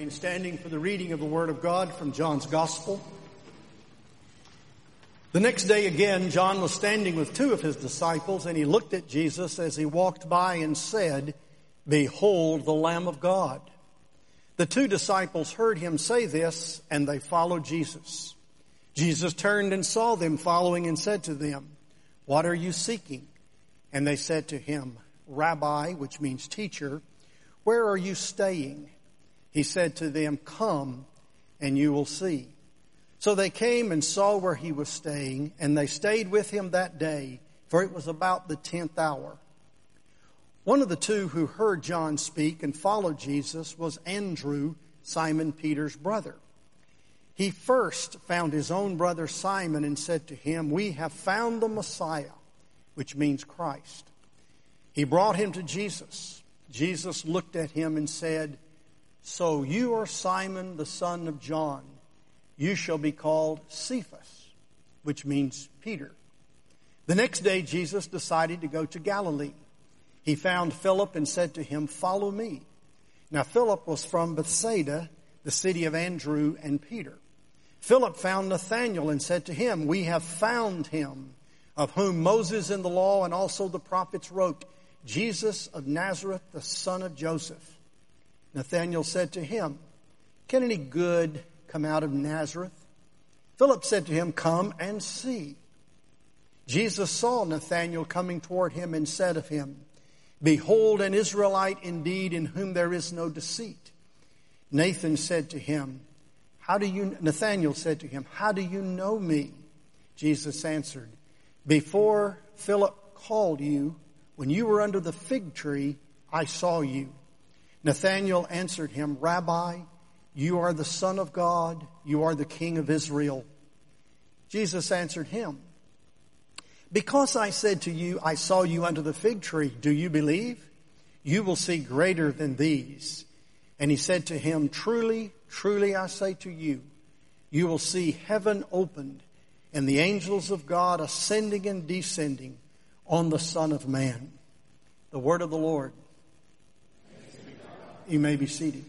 remain standing for the reading of the Word of God from John's Gospel. The next day again, John was standing with two of his disciples, and he looked at Jesus as he walked by and said, "Behold the Lamb of God." The two disciples heard him say this, and they followed Jesus. Jesus turned and saw them following and said to them, "What are you seeking?" And they said to him, "Rabbi," which means teacher, "where are you staying?" He said to them, "Come, and you will see." So they came and saw where he was staying, and they stayed with him that day, for it was about the 10th hour. One of the two who heard John speak and followed Jesus was Andrew, Simon Peter's brother. He first found his own brother Simon and said to him, "We have found the Messiah," which means Christ. He brought him to Jesus. Jesus looked at him and said, "So you are Simon, the son of John. You shall be called Cephas," which means Peter. The next day, Jesus decided to go to Galilee. He found Philip and said to him, "Follow me." Now Philip was from Bethsaida, the city of Andrew and Peter. Philip found Nathanael and said to him, "We have found him, of whom Moses in the law and also the prophets wrote, Jesus of Nazareth, the son of Joseph." Nathanael said to him, "Can any good come out of Nazareth?" Philip said to him, "Come and see." Jesus saw Nathanael coming toward him and said of him, "Behold, an Israelite indeed, in whom there is no deceit." Nathanael said to him, "How do you know me?" Jesus answered, "Before Philip called you, when you were under the fig tree, I saw you." Nathanael answered him, "Rabbi, you are the Son of God. You are the King of Israel." Jesus answered him, "Because I said to you, I saw you under the fig tree, do you believe? You will see greater than these." And he said to him, "Truly, truly I say to you, you will see heaven opened and the angels of God ascending and descending on the Son of Man." The word of the Lord. You may be seated.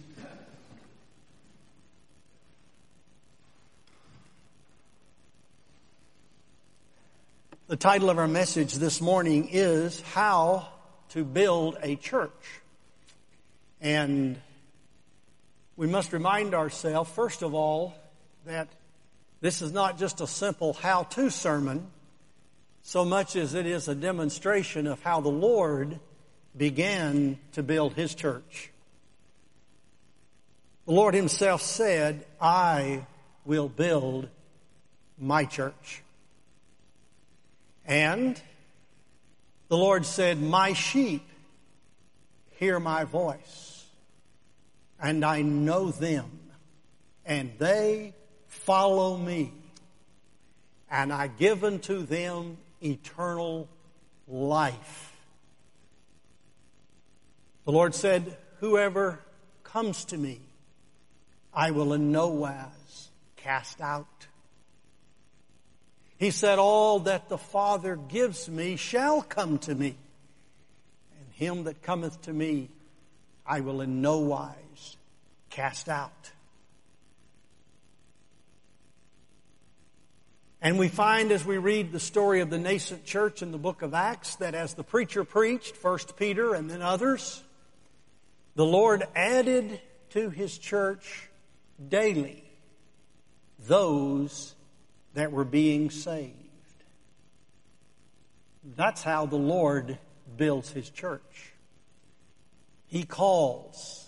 The title of our message this morning is How to Build a Church. And we must remind ourselves, first of all, that this is not just a simple how-to sermon, so much as it is a demonstration of how the Lord began to build His church. The Lord Himself said, "I will build my church." And the Lord said, "My sheep hear my voice, and I know them, and they follow me, and I give unto them eternal life." The Lord said, "Whoever comes to me, I will in no wise cast out." He said, "All that the Father gives me shall come to me, and him that cometh to me, I will in no wise cast out." And we find as we read the story of the nascent church in the book of Acts that as the preacher preached, first Peter and then others, the Lord added to His church daily those that were being saved. That's how the Lord builds His church. He calls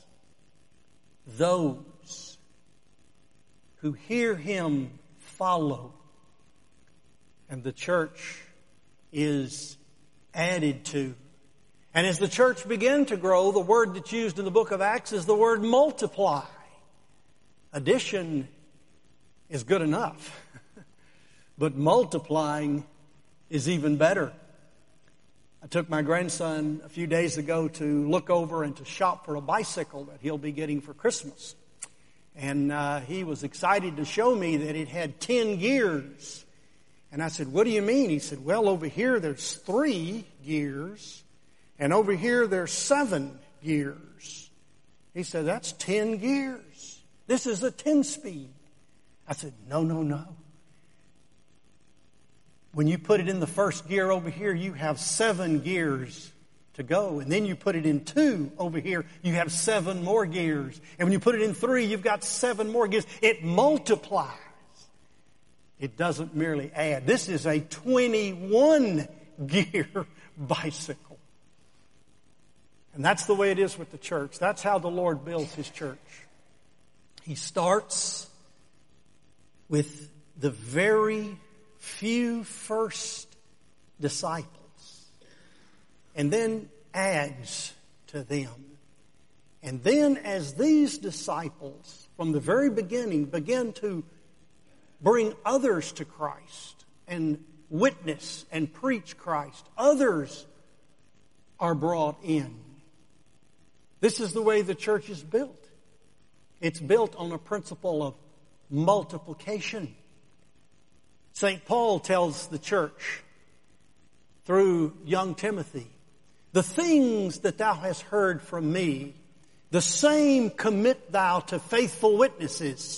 those who hear Him follow, and the church is added to. And as the church began to grow, the word that's used in the book of Acts is the word multiply. Addition is good enough, but multiplying is even better. I took my grandson a few days ago to look over and to shop for a bicycle that he'll be getting for Christmas. And he was excited to show me that it had 10 gears. And I said, "What do you mean?" He said, "Well, over here there's 3 gears, and over here there's 7 gears. He said, "That's 10 gears." This is a 10-speed. I said, no, no, no. When you put it in the first gear over here, you have 7 gears to go. And then you put it in 2 over here, you have 7 more gears. And when you put it in 3, you've got 7 more gears. It multiplies. It doesn't merely add. This is a 21-gear bicycle. And that's the way it is with the church. That's how the Lord builds His church. He starts with the very few first disciples and then adds to them. And then as these disciples from the very beginning begin to bring others to Christ and witness and preach Christ, others are brought in. This is the way the church is built. It's built on a principle of multiplication. St. Paul tells the church through young Timothy, the things that thou hast heard from me, the same commit thou to faithful witnesses.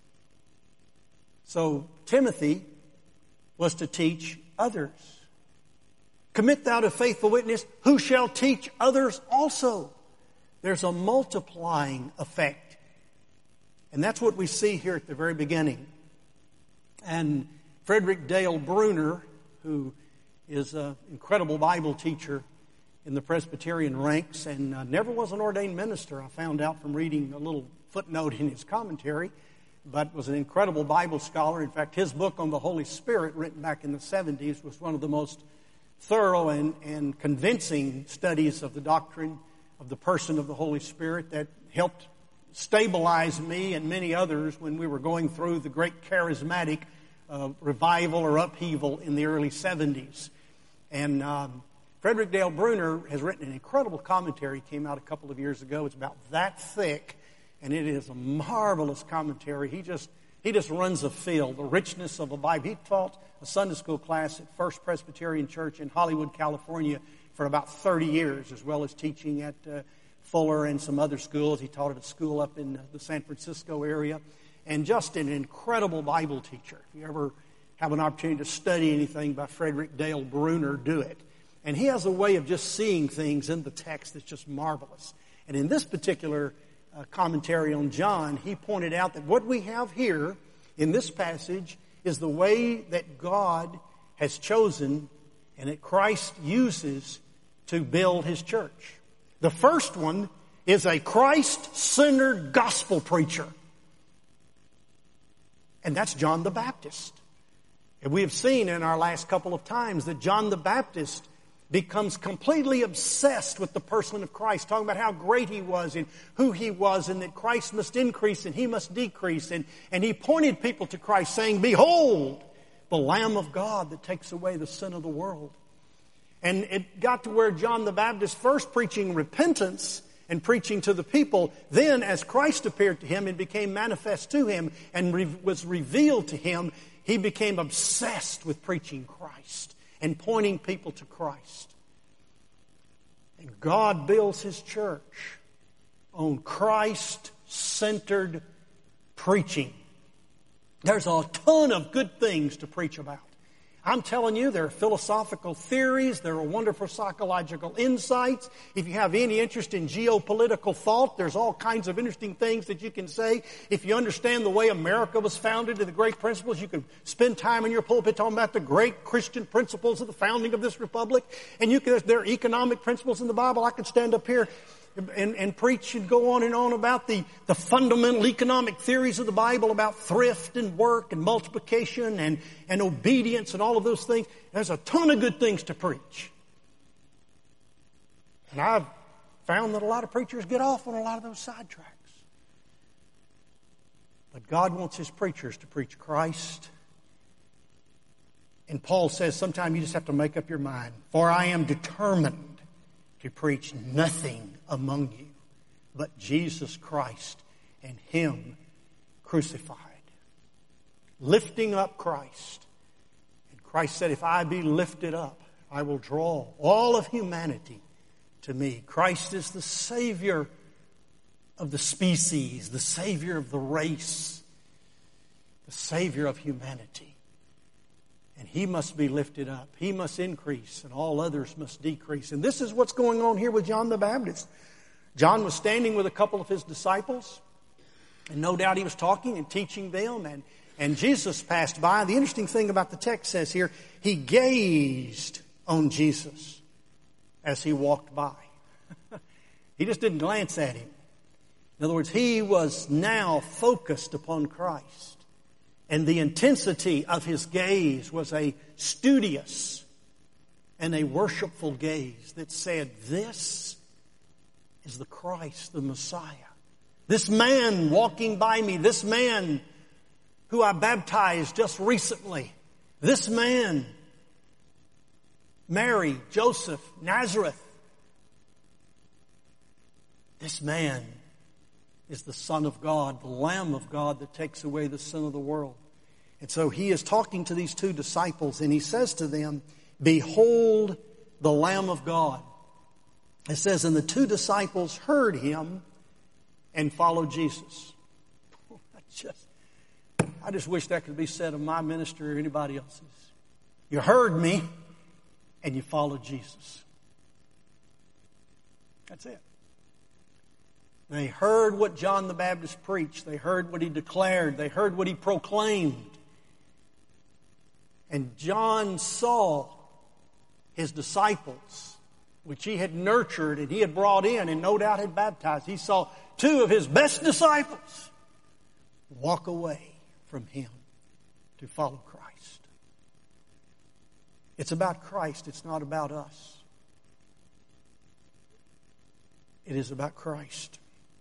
So Timothy was to teach others. Commit thou to faithful witness, who shall teach others also. There's a multiplying effect. And that's what we see here at the very beginning. And Frederick Dale Bruner, who is an incredible Bible teacher in the Presbyterian ranks and never was an ordained minister, I found out from reading a little footnote in his commentary, but was an incredible Bible scholar. In fact, his book on the Holy Spirit, written back in the 70s, was one of the most thorough and convincing studies of the doctrine of the person of the Holy Spirit that helped stabilize me and many others when we were going through the great charismatic revival or upheaval in the early 70s. And Frederick Dale Bruner has written an incredible commentary. It came out a couple of years ago. It's about that thick, and it is a marvelous commentary. He just runs afield, the richness of a Bible. He taught a Sunday school class at First Presbyterian Church in Hollywood, California for about 30 years, as well as teaching at Fuller and some other schools. He taught at a school up in the San Francisco area. And just an incredible Bible teacher. If you ever have an opportunity to study anything by Frederick Dale Bruner, do it. And he has a way of just seeing things in the text that's just marvelous. And in this particular commentary on John, he pointed out that what we have here in this passage is the way that God has chosen and that Christ uses to build His church. The first one is a Christ-centered gospel preacher. And that's John the Baptist. And we have seen in our last couple of times that John the Baptist becomes completely obsessed with the person of Christ, talking about how great He was and who He was and that Christ must increase and He must decrease. And He pointed people to Christ saying, "Behold, the Lamb of God that takes away the sin of the world." And it got to where John the Baptist first preaching repentance and preaching to the people. Then as Christ appeared to him and became manifest to him and was revealed to him, he became obsessed with preaching Christ and pointing people to Christ. And God builds His church on Christ-centered preaching. There's a ton of good things to preach about. I'm telling you, there are philosophical theories, there are wonderful psychological insights. If you have any interest in geopolitical thought, there's all kinds of interesting things that you can say. If you understand the way America was founded and the great principles, you can spend time in your pulpit talking about the great Christian principles of the founding of this republic. And there are economic principles in the Bible. I could stand up here and preach and go on and on about the fundamental economic theories of the Bible about thrift and work and multiplication and obedience and all of those things. There's a ton of good things to preach. And I've found that a lot of preachers get off on a lot of those sidetracks. But God wants His preachers to preach Christ. And Paul says sometimes you just have to make up your mind. For I am determined to preach nothing among you but Jesus Christ and Him crucified. Lifting up Christ. And Christ said, if I be lifted up, I will draw all of humanity to me. Christ is the Savior of the species, the Savior of the race, the Savior of humanity. And He must be lifted up. He must increase, and all others must decrease. And this is what's going on here with John the Baptist. John was standing with a couple of his disciples, and no doubt he was talking and teaching them, and Jesus passed by. The interesting thing about the text says here, He gazed on Jesus as He walked by. He just didn't glance at Him. In other words, He was now focused upon Christ. And the intensity of His gaze was a studious and a worshipful gaze that said, this is the Christ, the Messiah. This man walking by me, this man who I baptized just recently, this man, Mary, Joseph, Nazareth, this man is the Son of God, the Lamb of God that takes away the sin of the world. And so He is talking to these two disciples, and He says to them, behold the Lamb of God. It says, and the two disciples heard Him and followed Jesus. I just wish that could be said of my ministry or anybody else's. You heard me and you followed Jesus. That's it. They heard what John the Baptist preached. They heard what he declared. They heard what he proclaimed. And John saw his disciples, which he had nurtured and he had brought in and no doubt had baptized. He saw two of his best disciples walk away from him to follow Christ. It's about Christ. It's not about us. It is about Christ.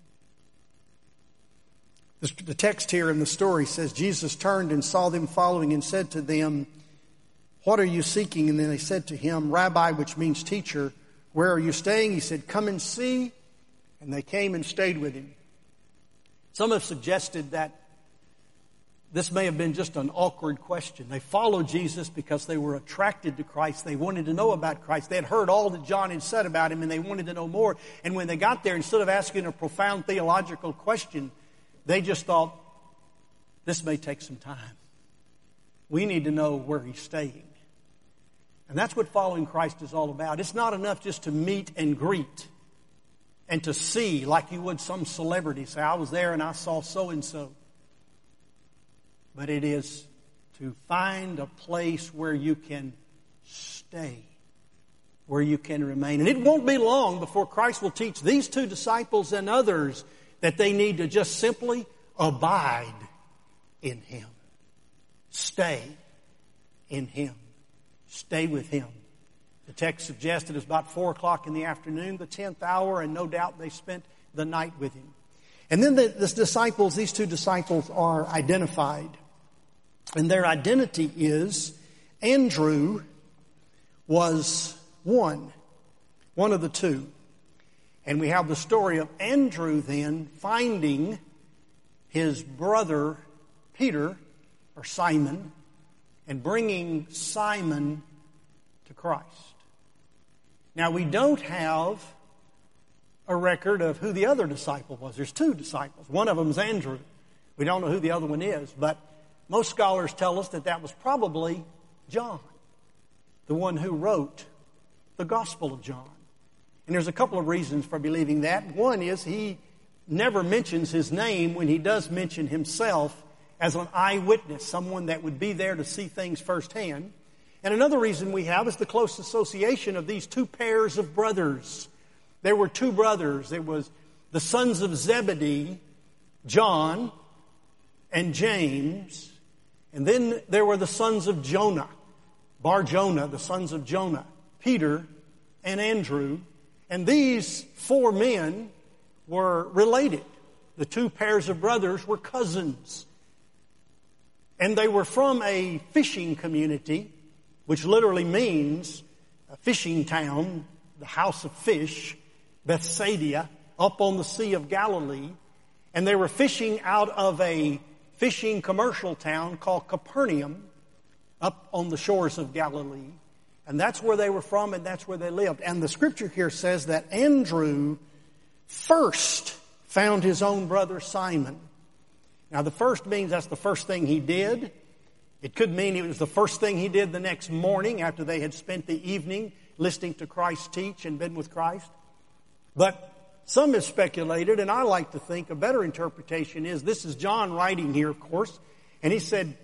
The text here in the story says, Jesus turned and saw them following and said to them, what are you seeking? And then they said to him, Rabbi, which means teacher, where are you staying? He said, come and see. And they came and stayed with him. Some have suggested that this may have been just an awkward question. They followed Jesus because they were attracted to Christ. They wanted to know about Christ. They had heard all that John had said about Him, and they wanted to know more. And when they got there, instead of asking a profound theological question, they just thought, this may take some time. We need to know where He's staying. And that's what following Christ is all about. It's not enough just to meet and greet and to see like you would some celebrity. Say, I was there and I saw so-and-so. But it is to find a place where you can stay, where you can remain. And it won't be long before Christ will teach these two disciples and others that they need to just simply abide in Him. Stay in Him. Stay with Him. The text suggests it was about 4 o'clock in the afternoon, the 10th hour, and no doubt they spent the night with Him. And then these two disciples are identified. And their identity is Andrew was one of the two. And we have the story of Andrew then finding his brother Peter, or Simon, and bringing Simon to Christ. Now we don't have a record of who the other disciple was. There's two disciples. One of them is Andrew. We don't know who the other one is, but most scholars tell us that was probably John, the one who wrote the Gospel of John. And there's a couple of reasons for believing that. One is he never mentions his name when he does mention himself as an eyewitness, someone that would be there to see things firsthand. And another reason we have is the close association of these two pairs of brothers. There were two brothers. There was the sons of Zebedee, John and James. And then there were the sons of Jonah, Bar-Jonah, the sons of Jonah, Peter and Andrew. And these four men were related. The two pairs of brothers were cousins. And they were from a fishing community, which literally means a fishing town, the house of fish, Bethsaida, up on the Sea of Galilee. And they were fishing out of a fishing commercial town called Capernaum, up on the shores of Galilee. And that's where they were from and that's where they lived. And the scripture here says that Andrew first found his own brother Simon. Now the first means that's the first thing he did. It could mean it was the first thing he did the next morning after they had spent the evening listening to Christ teach and been with Christ. But some have speculated, and I like to think a better interpretation is, this is John writing here, of course, and he said,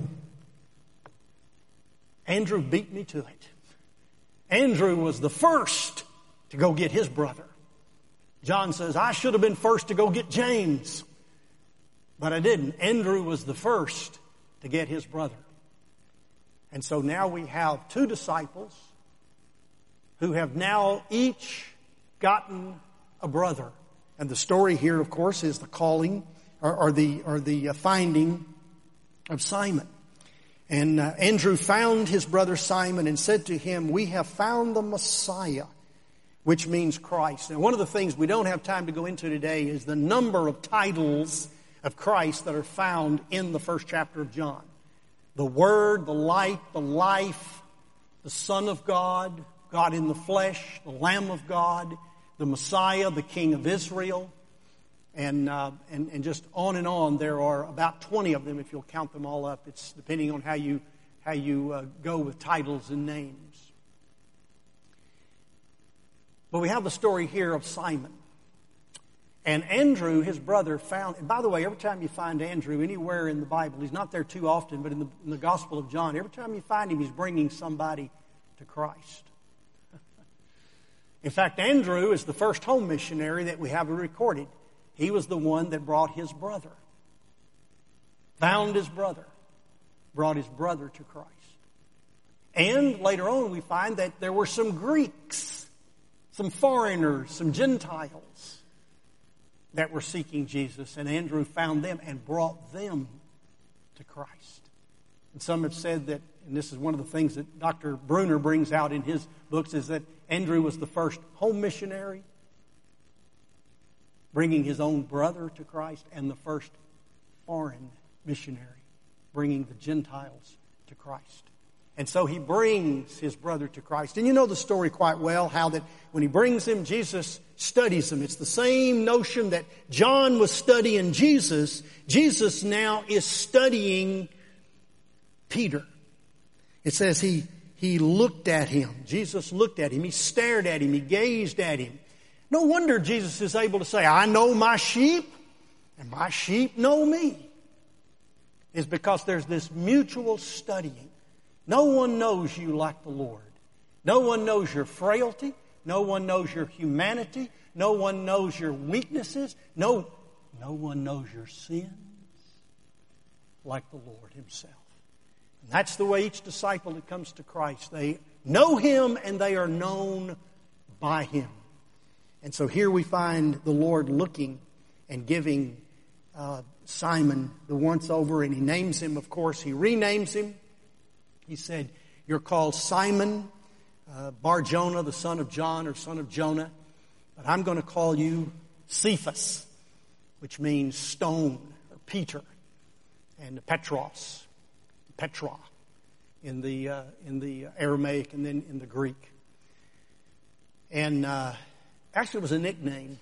Andrew beat me to it. Andrew was the first to go get his brother. John says, I should have been first to go get James, but I didn't. Andrew was the first to get his brother. And so now we have two disciples who have now each gotten a brother. And the story here, of course, is the calling or the finding of Simon. And Andrew found his brother Simon and said to him, we have found the Messiah, which means Christ. Now, one of the things we don't have time to go into today is the number of titles of Christ that are found in the first chapter of John. The Word, the Light, the Life, the Son of God, God in the flesh, the Lamb of God, the Messiah, the King of Israel, and just on and on. There are about 20 of them if you'll count them all up. It's depending on how you go with titles and names. But we have the story here of Simon. And Andrew, his brother, found, and by the way, every time you find Andrew anywhere in the Bible, he's not there too often, but in the Gospel of John, every time you find him, he's bringing somebody to Christ. In fact, Andrew is the first home missionary that we have recorded. He was the one that brought his brother, found his brother, brought his brother to Christ. And later on we find that there were some Greeks, some foreigners, some Gentiles that were seeking Jesus, and Andrew found them and brought them to Christ. And some have said that, and this is one of the things that Dr. Bruner brings out in his books, is that Andrew was the first home missionary, bringing his own brother to Christ, and the first foreign missionary, bringing the Gentiles to Christ. And so he brings his brother to Christ. And you know the story quite well, how that when he brings him, Jesus studies him. It's the same notion that John was studying Jesus. Jesus now is studying Peter. It says he looked at him. Jesus looked at him. He stared at him. He gazed at him. No wonder Jesus is able to say, I know my sheep, and my sheep know me. It's because there's this mutual studying. No one knows you like the Lord. No one knows your frailty. No one knows your humanity. No one knows your weaknesses. No one knows your sins like the Lord Himself. And that's the way each disciple that comes to Christ, they know Him and they are known by Him. And so here we find the Lord looking and giving Simon the once over, and He names him, of course. He renames him. He said, you're called Simon Bar-Jonah, the son of John or son of Jonah. But I'm going to call you Cephas, which means stone or Peter, and Petros, Petra in the Aramaic and then in the Greek. And actually it was a nickname.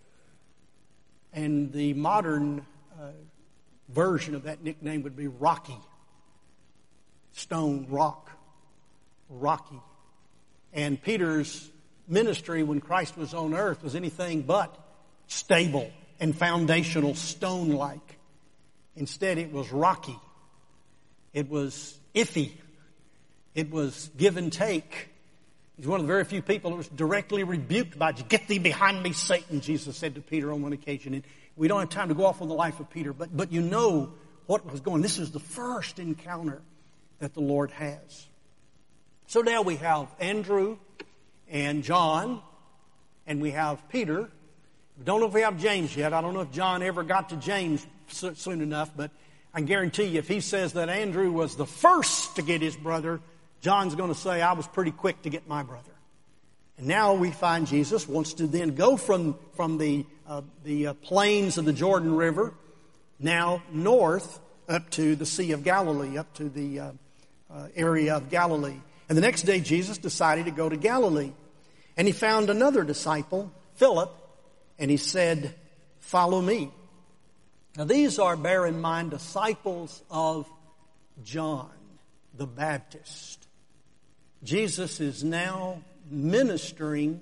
And the modern version of that nickname would be Rocky. Stone, rock, Rocky. And Peter's ministry when Christ was on earth was anything but stable and foundational, stone-like. Instead, it was rocky. It was iffy. It was give and take. He's one of the very few people who was directly rebuked by, "Get thee behind me, Satan," Jesus said to Peter on one occasion. And we don't have time to go off on the life of Peter, but you know what was going on. This is the first encounter that the Lord has. So now we have Andrew and John, and we have Peter. We don't know if we have James yet. I don't know if John ever got to James soon enough, but I can guarantee you if he says that Andrew was the first to get his brother, John's going to say, I was pretty quick to get my brother. And now we find Jesus wants to then go from the plains of the Jordan River, now north up to the Sea of Galilee, up to the area of Galilee. And the next day Jesus decided to go to Galilee. And he found another disciple, Philip, and he said, follow me. Now these are, bear in mind, disciples of John the Baptist. Jesus is now ministering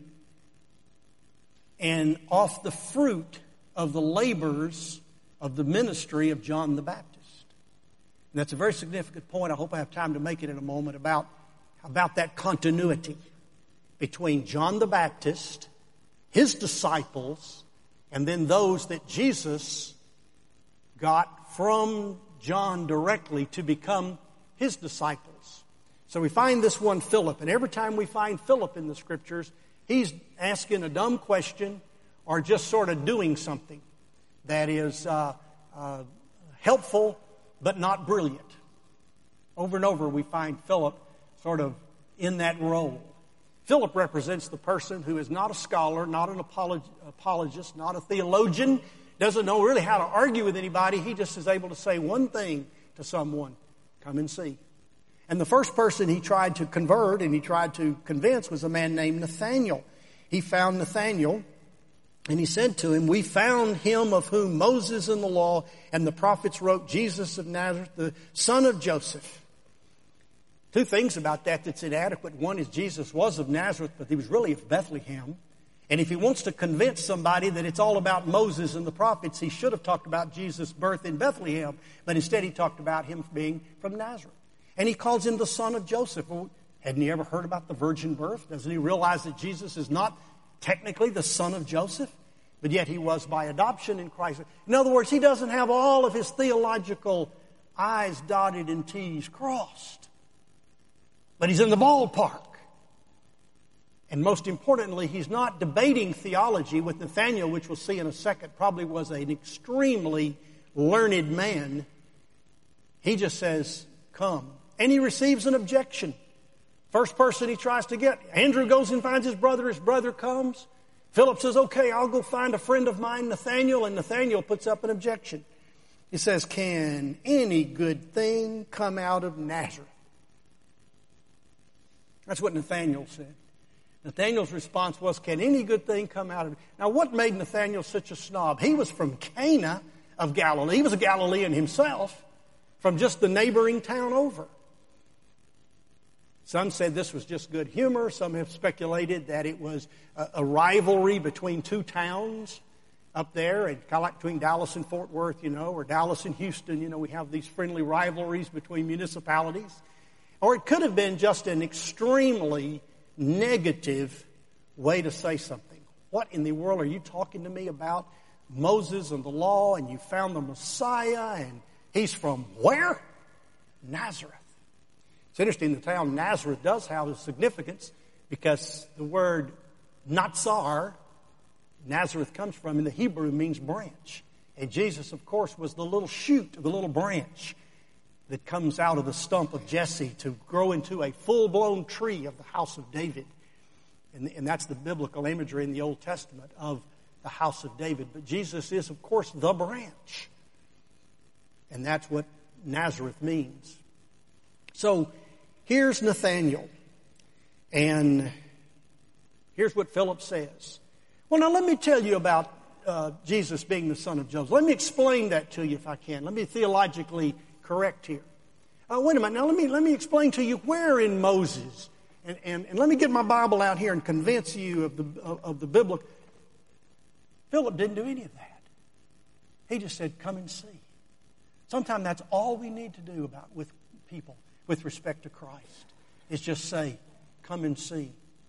and off the fruit of the labors of the ministry of John the Baptist. And that's a very significant point. I hope I have time to make it in a moment about that continuity between John the Baptist, his disciples, and then those that Jesus got from John directly to become his disciples. So we find this one Philip, and every time we find Philip in the Scriptures, he's asking a dumb question or just sort of doing something that is helpful but not brilliant. Over and over we find Philip sort of in that role. Philip represents the person who is not a scholar, not an apologist, not a theologian, doesn't know really how to argue with anybody. He just is able to say one thing to someone: come and see. And the first person he tried to convert and he tried to convince was a man named Nathanael. He found Nathanael and he said to him, "We found him of whom Moses in the law and the prophets wrote, Jesus of Nazareth, the son of Joseph." Two things about that that's inadequate. One is Jesus was of Nazareth, but he was really of Bethlehem. And if he wants to convince somebody that it's all about Moses and the prophets, he should have talked about Jesus' birth in Bethlehem, but instead he talked about him being from Nazareth. And he calls him the son of Joseph. Well, hadn't he ever heard about the virgin birth? Doesn't he realize that Jesus is not technically the son of Joseph, but yet he was by adoption in Christ? In other words, he doesn't have all of his theological I's dotted and T's crossed, but he's in the ballpark. And most importantly, he's not debating theology with Nathanael, which we'll see in a second, probably was an extremely learned man. He just says, come. And he receives an objection. First person he tries to get. Andrew goes and finds his brother comes. Philip says, okay, I'll go find a friend of mine, Nathanael, and Nathanael puts up an objection. He says, can any good thing come out of Nazareth? That's what Nathanael said. Nathanael's response was, can any good thing come out of it? Now, what made Nathanael such a snob? He was from Cana of Galilee. He was a Galilean himself, from just the neighboring town over. Some said this was just good humor. Some have speculated that it was a rivalry between two towns up there, and kind of like between Dallas and Fort Worth, or Dallas and Houston. We have these friendly rivalries between municipalities. Or it could have been just an extremely negative way to say something. What in the world are you talking to me about? Moses and the law, and you found the Messiah, and he's from where? Nazareth. It's interesting, the town Nazareth does have a significance because the word Natsar, Nazareth comes from, in the Hebrew means branch. And Jesus, of course, was the little shoot, the little branch that comes out of the stump of Jesse to grow into a full-blown tree of the house of David. And that's the biblical imagery in the Old Testament of the house of David. But Jesus is, of course, the branch. And that's what Nazareth means. So here's Nathanael. And here's what Philip says. Well, now let me tell you about Jesus being the son of Joseph. Let me explain that to you if I can. Let me theologically correct here. Wait a minute. Now let me explain to you where in Moses, and let me get my Bible out here and convince you of the biblical. Philip didn't do any of that. He just said, "Come and see." Sometimes that's all we need to do with people with respect to Christ, is just say, "Come and see."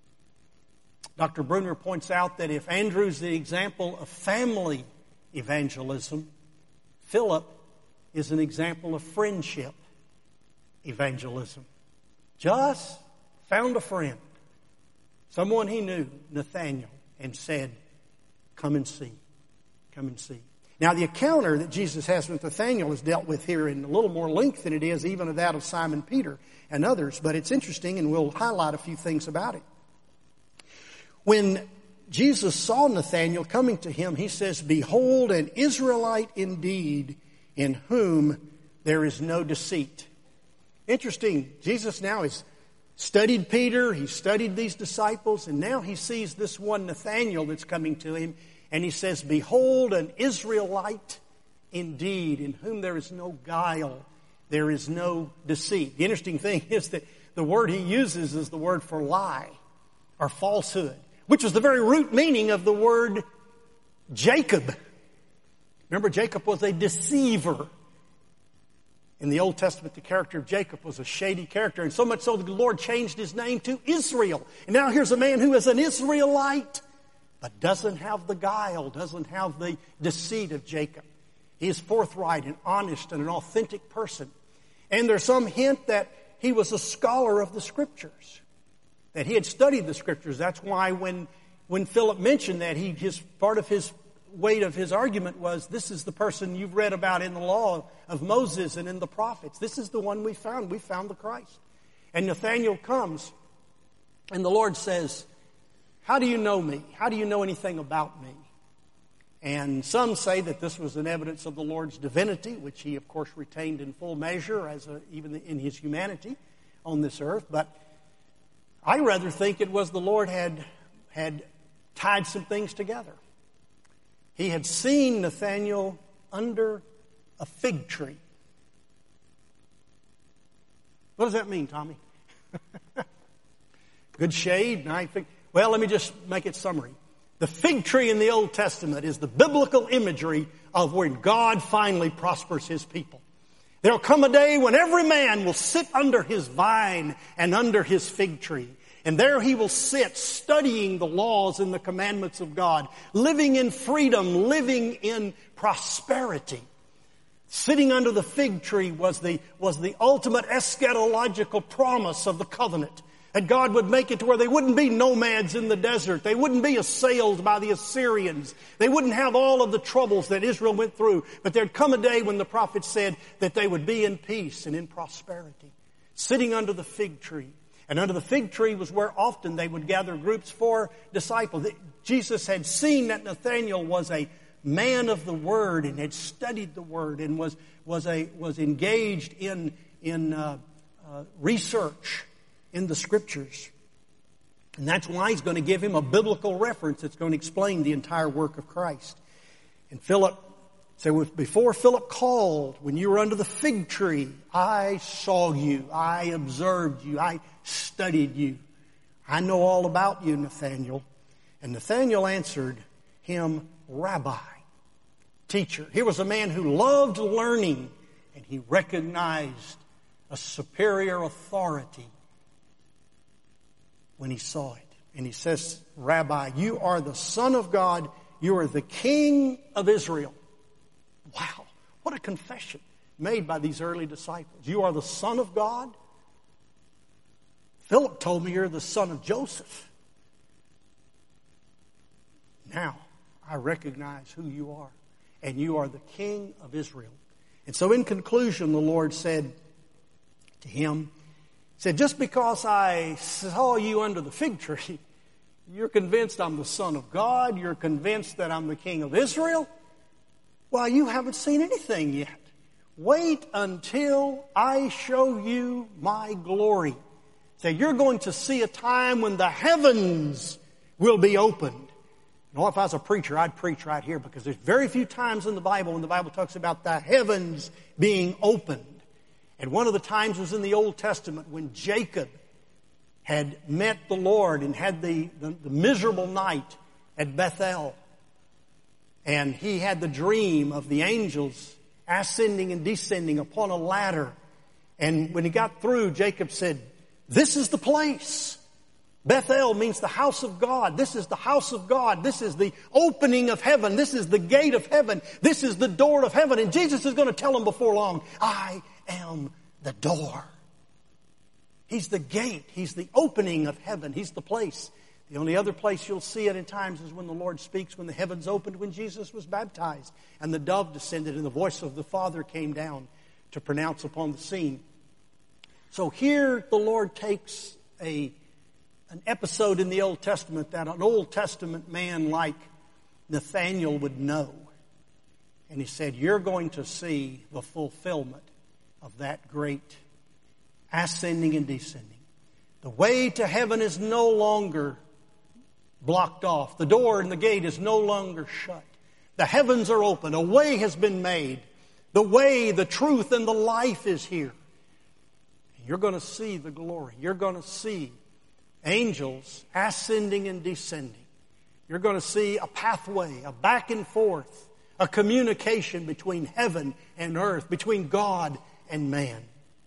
Dr. Bruner points out that if Andrew's the example of family evangelism, Philip is an example of friendship evangelism. Just found a friend, someone he knew, Nathanael, and said, "Come and see. Come and see." Now, the encounter that Jesus has with Nathanael is dealt with here in a little more length than it is even of that of Simon Peter and others, but it's interesting, and we'll highlight a few things about it. When Jesus saw Nathanael coming to him, he says, "Behold, an Israelite indeed, in whom there is no deceit." Interesting. Jesus now has studied Peter. He studied these disciples. And now he sees this one Nathanael that's coming to him. And he says, behold, an Israelite indeed, in whom there is no guile, there is no deceit. The interesting thing is that the word he uses is the word for lie or falsehood, which was the very root meaning of the word Jacob. Remember, Jacob was a deceiver. In the Old Testament, the character of Jacob was a shady character, and so much so that the Lord changed his name to Israel. And now here's a man who is an Israelite, but doesn't have the guile, doesn't have the deceit of Jacob. He is forthright and honest and an authentic person. And there's some hint that he was a scholar of the Scriptures, that he had studied the Scriptures. That's why when Philip mentioned that, part of his weight of his argument was, this is the person you've read about in the law of Moses and in the prophets. This is the one we found. We found the Christ. And Nathanael comes, and the Lord says, how do you know me? How do you know anything about me? And some say that this was an evidence of the Lord's divinity, which he, of course, retained in full measure, even in his humanity on this earth. But I rather think it was the Lord had tied some things together. He had seen Nathanael under a fig tree. What does that mean, Tommy? Good shade, nice fig. Well, let me just make it summary. The fig tree in the Old Testament is the biblical imagery of when God finally prospers his people. There'll come a day when every man will sit under his vine and under his fig tree. And there he will sit studying the laws and the commandments of God, living in freedom, living in prosperity. Sitting under the fig tree was the ultimate eschatological promise of the covenant. That God would make it to where they wouldn't be nomads in the desert. They wouldn't be assailed by the Assyrians. They wouldn't have all of the troubles that Israel went through. But there'd come a day when the prophet said that they would be in peace and in prosperity. Sitting under the fig tree. And under the fig tree was where often they would gather groups for disciples. Jesus had seen that Nathanael was a man of the Word and had studied the Word and was engaged in research in the Scriptures. And that's why he's going to give him a biblical reference that's going to explain the entire work of Christ. And Philip said, before Philip called, when you were under the fig tree, I saw you, I observed you, I studied you. I know all about you, Nathanael. And Nathanael answered him, Rabbi, teacher. Here was a man who loved learning, and he recognized a superior authority when he saw it. And he says, Rabbi, you are the Son of God. You are the King of Israel. Wow, what a confession made by these early disciples. You are the Son of God? Philip told me you're the son of Joseph. Now, I recognize who you are. And you are the King of Israel. And so in conclusion, the Lord said to him, said, just because I saw you under the fig tree, you're convinced I'm the Son of God, you're convinced that I'm the King of Israel? Well, you haven't seen anything yet. Wait until I show you my glory. Say, you're going to see a time when the heavens will be opened. You know, if I was a preacher, I'd preach right here, because there's very few times in the Bible when the Bible talks about the heavens being opened. And one of the times was in the Old Testament when Jacob had met the Lord and had the miserable night at Bethel. And he had the dream of the angels ascending and descending upon a ladder. And when he got through, Jacob said, this is the place. Bethel means the house of God. This is the house of God. This is the opening of heaven. This is the gate of heaven. This is the door of heaven. And Jesus is going to tell him before long, I am the door. He's the gate. He's the opening of heaven. He's the place. The only other place you'll see it in times is when the Lord speaks, when the heavens opened, when Jesus was baptized, and the dove descended, and the voice of the Father came down to pronounce upon the scene. So here the Lord takes an episode in the Old Testament that an Old Testament man like Nathanael would know. And he said, you're going to see the fulfillment of that great ascending and descending. The way to heaven is no longer blocked off. The door and the gate is no longer shut. The heavens are open. A way has been made. The way, the truth, and the life is here. You're going to see the glory. You're going to see angels ascending and descending. You're going to see a pathway, a back and forth, a communication between heaven and earth, between God and man.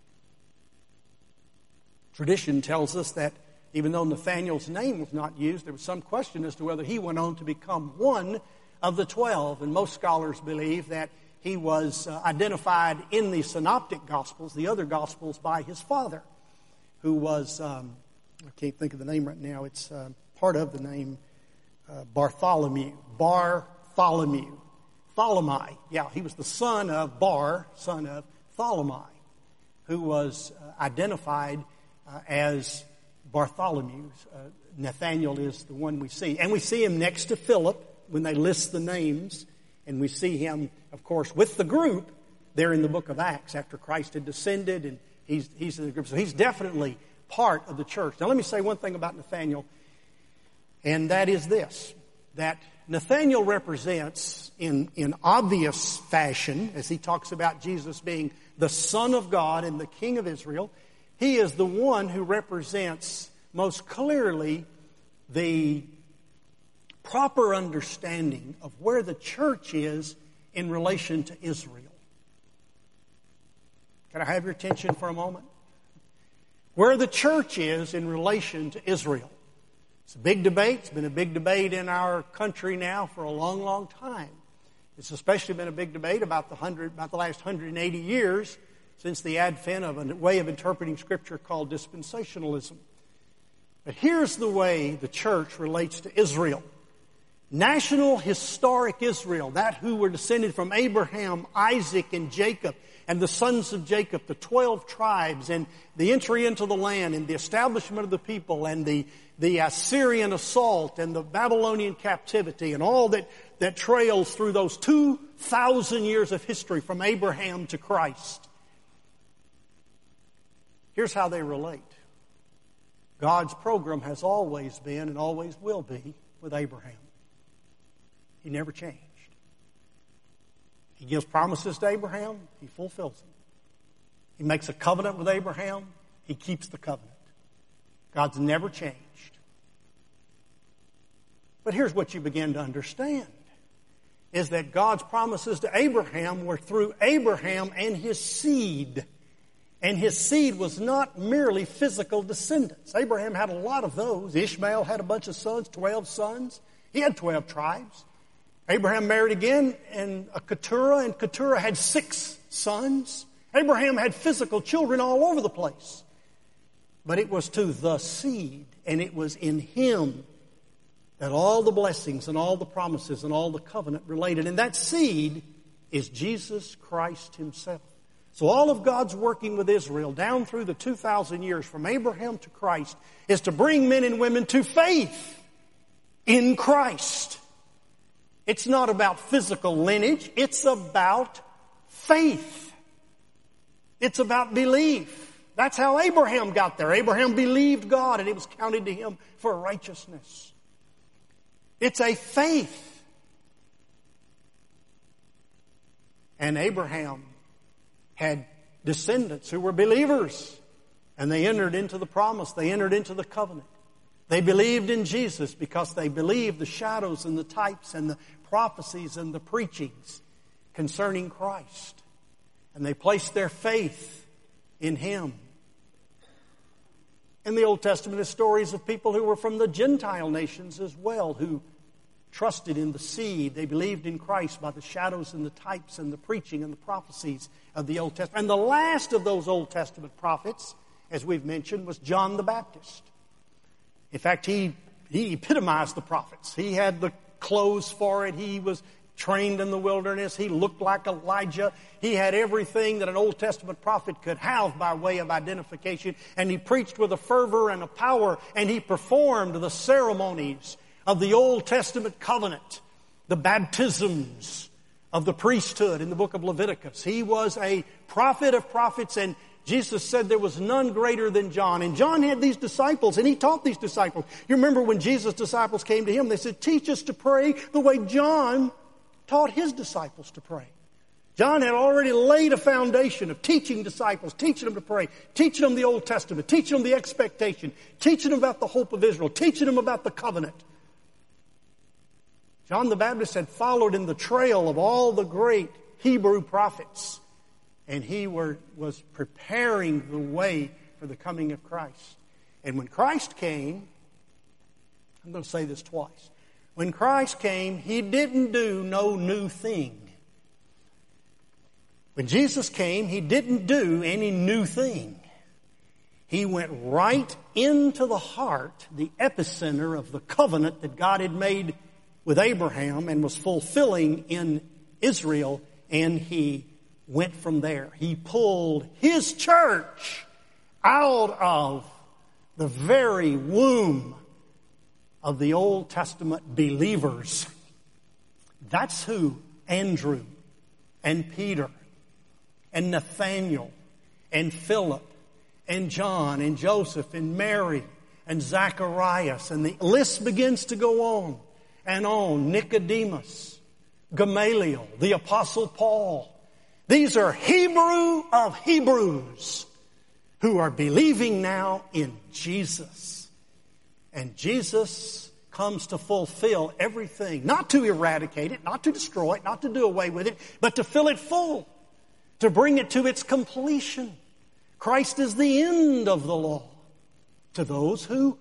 Tradition tells us that even though Nathanael's name was not used, there was some question as to whether he went on to become one of the 12. And most scholars believe that he was identified in the Synoptic Gospels, the other Gospels, by his father, who was, I can't think of the name right now, it's part of the name, Bartholomew. Ptolemy. Yeah, he was the son of son of Ptolemy, who was identified as Bartholomew. Nathanael is the one we see. And we see him next to Philip when they list the names. And we see him, of course, with the group there in the book of Acts after Christ had descended. And he's in the group. So he's definitely part of the church. Now let me say one thing about Nathanael. And that is this. That Nathanael represents in obvious fashion, as he talks about Jesus being the Son of God and the King of Israel, he is the one who represents most clearly the proper understanding of where the church is in relation to Israel. Can I have your attention for a moment? Where the church is in relation to Israel. It's a big debate. It's been a big debate in our country now for a long, long time. It's especially been a big debate about the last 180 years since the advent of a way of interpreting Scripture called dispensationalism. But here's the way the church relates to Israel. National historic Israel, that who were descended from Abraham, Isaac, and Jacob, and the sons of Jacob, the 12 tribes, and the entry into the land, and the establishment of the people, and the Assyrian assault, and the Babylonian captivity, and all that trails through those 2,000 years of history from Abraham to Christ. Here's how they relate. God's program has always been and always will be with Abraham. He never changed. He gives promises to Abraham, he fulfills them. He makes a covenant with Abraham, he keeps the covenant. God's never changed. But here's what you begin to understand, is that God's promises to Abraham were through Abraham and his seed. And his seed was not merely physical descendants. Abraham had a lot of those. Ishmael had a bunch of sons, 12 sons. He had 12 tribes. Abraham married again and Keturah, and Keturah had 6 sons. Abraham had physical children all over the place. But it was to the seed, and it was in him that all the blessings and all the promises and all the covenant related. And that seed is Jesus Christ himself. So all of God's working with Israel down through the 2,000 years from Abraham to Christ is to bring men and women to faith in Christ. It's not about physical lineage. It's about faith. It's about belief. That's how Abraham got there. Abraham believed God and it was counted to him for righteousness. It's a faith. And Abraham had descendants who were believers. And they entered into the promise. They entered into the covenant. They believed in Jesus because they believed the shadows and the types and the prophecies and the preachings concerning Christ. And they placed their faith in him. In the Old Testament is stories of people who were from the Gentile nations as well, who trusted in the seed. They believed in Christ by the shadows and the types and the preaching and the prophecies of the Old Testament. And the last of those Old Testament prophets, as we've mentioned, was John the Baptist. In fact, he epitomized the prophets. He had the clothes for it. He was trained in the wilderness. He looked like Elijah. He had everything that an Old Testament prophet could have by way of identification. And he preached with a fervor and a power. And he performed the ceremonies of the Old Testament covenant, the baptisms of the priesthood in the book of Leviticus. He was a prophet of prophets and Jesus said there was none greater than John. And John had these disciples, and he taught these disciples. You remember when Jesus' disciples came to him, they said, teach us to pray the way John taught his disciples to pray. John had already laid a foundation of teaching disciples, teaching them to pray, teaching them the Old Testament, teaching them the expectation, teaching them about the hope of Israel, teaching them about the covenant. John the Baptist had followed in the trail of all the great Hebrew prophets, and he was preparing the way for the coming of Christ. And when Christ came, I'm going to say this twice. When Christ came, he didn't do no new thing. When Jesus came, he didn't do any new thing. He went right into the heart, the epicenter of the covenant that God had made with Abraham and was fulfilling in Israel, and he went from there. He pulled his church out of the very womb of the Old Testament believers. That's who Andrew and Peter and Nathaniel and Philip and John and Joseph and Mary and Zacharias, and the list begins to go on and on. Nicodemus, Gamaliel, the Apostle Paul. These are Hebrew of Hebrews who are believing now in Jesus. And Jesus comes to fulfill everything, not to eradicate it, not to destroy it, not to do away with it, but to fill it full, to bring it to its completion. Christ is the end of the law to those who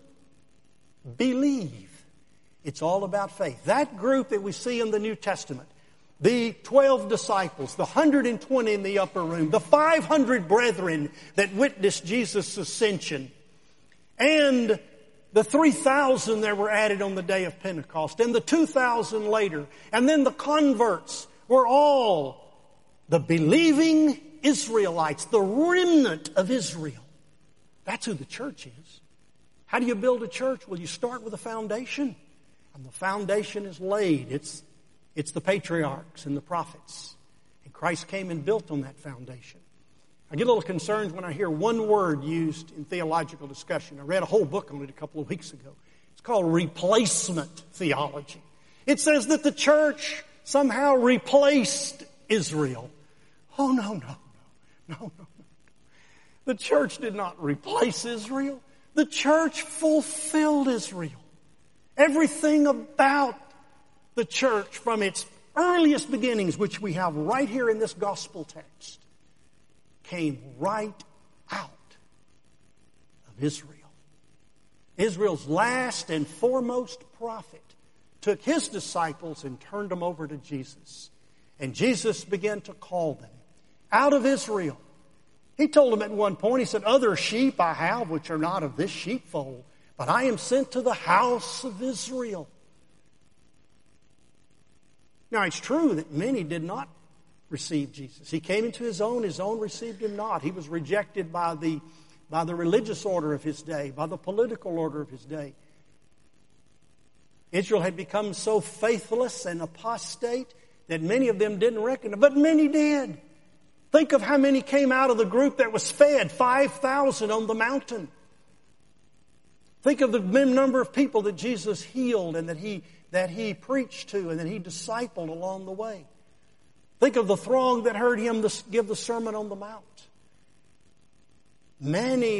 believe. It's all about faith. That group that we see in the New Testament, the 12 disciples, the 120 in the upper room, the 500 brethren that witnessed Jesus' ascension, and the 3,000 that were added on the day of Pentecost, and the 2,000 later, and then the converts were all the believing Israelites, the remnant of Israel. That's who the church is. How do you build a church? Well, you start with a foundation. And the foundation is laid. It's the patriarchs and the prophets. And Christ came and built on that foundation. I get a little concerned when I hear one word used in theological discussion. I read a whole book on it a couple of weeks ago. It's called replacement theology. It says that the church somehow replaced Israel. Oh, no. The church did not replace Israel. The church fulfilled Israel. Everything about the church from its earliest beginnings, which we have right here in this gospel text, came right out of Israel. Israel's last and foremost prophet took his disciples and turned them over to Jesus. And Jesus began to call them out of Israel. He told them at one point, he said, other sheep I have which are not of this sheepfold, but I am sent to the house of Israel. Now, it's true that many did not receive Jesus. He came into his own received him not. He was rejected by the religious order of his day, by the political order of his day. Israel had become so faithless and apostate that many of them didn't recognize, but many did. Think of how many came out of the group that was fed, 5,000 on the mountain. Think of the number of people that Jesus healed and that he preached to and that he discipled along the way. Think of the throng that heard him give the Sermon on the Mount. Many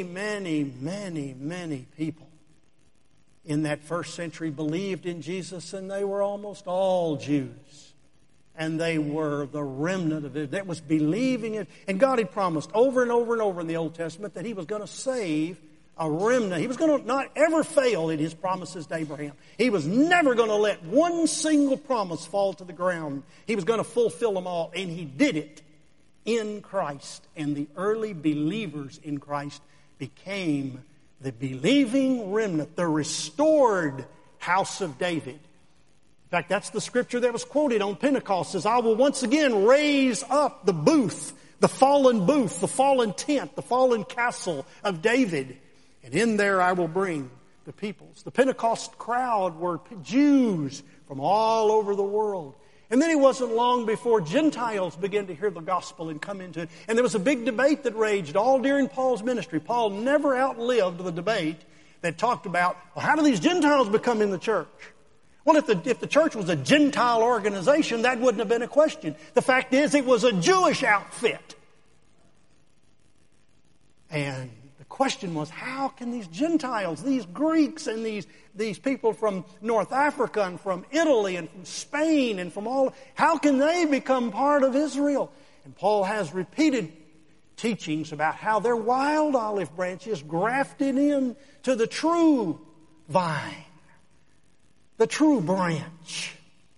people in that first century believed in Jesus, and they were almost all Jews. And they were the remnant of it that was believing it. And God had promised over and over and over in the Old Testament that he was going to save a remnant. He was going to not ever fail in his promises to Abraham. He was never going to let one single promise fall to the ground. He was going to fulfill them all. And he did it in Christ. And the early believers in Christ became the believing remnant, the restored house of David. In fact, that's the scripture that was quoted on Pentecost. It says, I will once again raise up the booth, the fallen tent, the fallen castle of David. And in there I will bring the peoples. The Pentecost crowd were Jews from all over the world. And then it wasn't long before Gentiles began to hear the gospel and come into it. And there was a big debate that raged all during Paul's ministry. Paul never outlived the debate that talked about, well, how do these Gentiles become in the church? Well, if the church was a Gentile organization, that wouldn't have been a question. The fact is, it was a Jewish outfit. And the question was, how can these Gentiles, these Greeks and these people from North Africa and from Italy and from Spain and from how can they become part of Israel? And Paul has repeated teachings about how they're wild olive branches grafted in to the true vine, the true branch.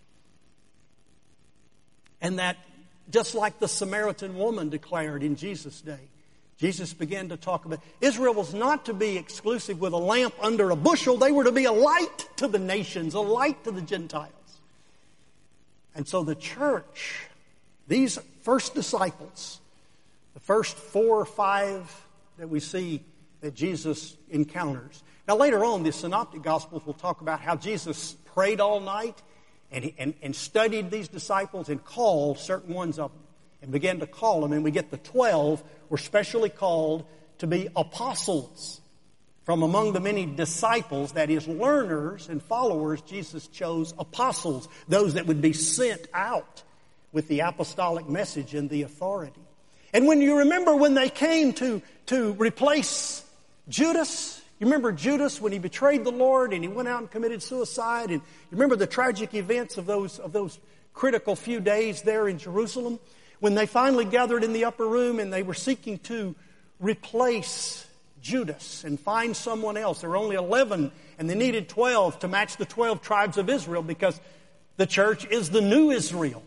And that, just like the Samaritan woman declared in Jesus' day, Jesus began to talk about Israel was not to be exclusive with a lamp under a bushel. They were to be a light to the nations, a light to the Gentiles. And so the church, these first disciples, the first 4 or 5 that we see that Jesus encounters. Now later on, the Synoptic Gospels will talk about how Jesus prayed all night and studied these disciples and called certain ones of them. And began to call them, and we get the 12 were specially called to be apostles. From among the many disciples, that is, learners and followers, Jesus chose apostles, those that would be sent out with the apostolic message and the authority. And when you remember when they came to replace Judas, you remember Judas when he betrayed the Lord and he went out and committed suicide, and you remember the tragic events of those critical few days there in Jerusalem? When they finally gathered in the upper room and they were seeking to replace Judas and find someone else. There were only 11 and they needed 12 to match the 12 tribes of Israel because the church is the new Israel.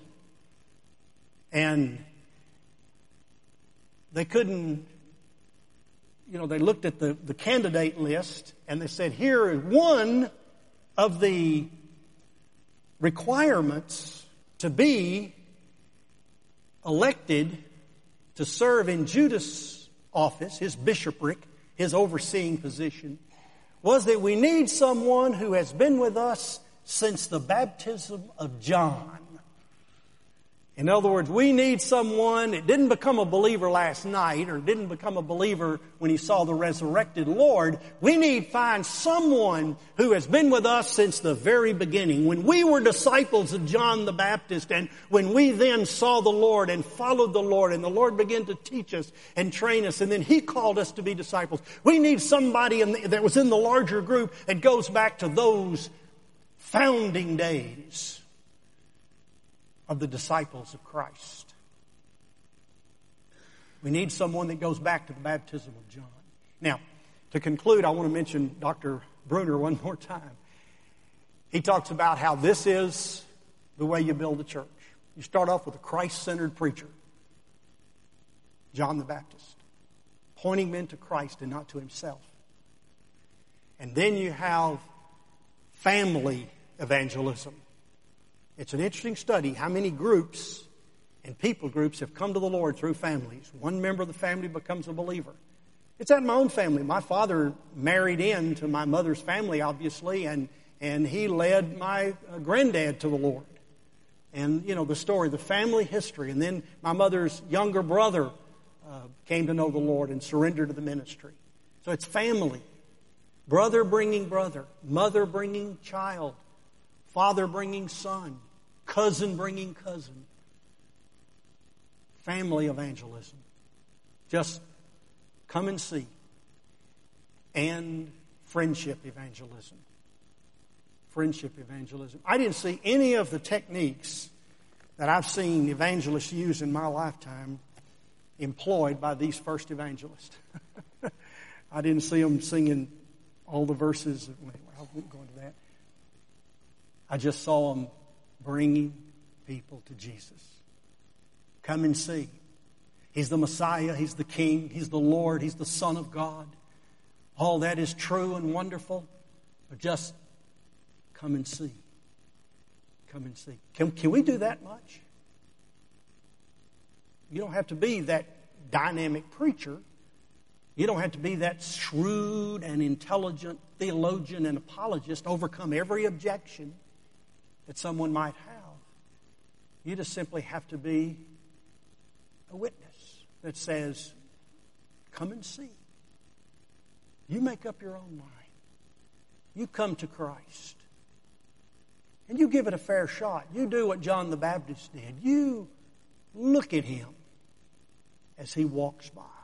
And they couldn't, they looked at the candidate list and they said, here is one of the requirements to be elected to serve in Judas' office, his bishopric, his overseeing position, was that we need someone who has been with us since the baptism of John. In other words, we need someone that didn't become a believer last night or didn't become a believer when he saw the resurrected Lord. We need to find someone who has been with us since the very beginning. When we were disciples of John the Baptist and when we then saw the Lord and followed the Lord and the Lord began to teach us and train us and then He called us to be disciples. We need somebody that was in the larger group that goes back to those founding days of the disciples of Christ. We need someone that goes back to the baptism of John. Now, to conclude, I want to mention Dr. Bruner one more time. He talks about how this is the way you build a church. You start off with a Christ-centered preacher, John the Baptist, pointing men to Christ and not to himself. And then you have family evangelism. It's an interesting study how many groups and people groups have come to the Lord through families. One member of the family becomes a believer. It's at my own family. My father married into my mother's family, obviously, and he led my granddad to the Lord. And, the story, the family history. And then my mother's younger brother came to know the Lord and surrendered to the ministry. So it's family. Brother bringing brother. Mother bringing child. Father bringing son, cousin bringing cousin. Family evangelism. Just come and see. And friendship evangelism. Friendship evangelism. I didn't see any of the techniques that I've seen evangelists use in my lifetime employed by these first evangelists. I didn't see them singing all the verses. I won't go into that. I just saw them bringing people to Jesus. Come and see. He's the Messiah. He's the King. He's the Lord. He's the Son of God. All that is true and wonderful. But just come and see. Come and see. Can we do that much? You don't have to be that dynamic preacher. You don't have to be that shrewd and intelligent theologian and apologist, overcome every objection that someone might have. You just simply have to be a witness that says, come and see. You make up your own mind. You come to Christ. And you give it a fair shot. You do what John the Baptist did. You look at Him as He walks by.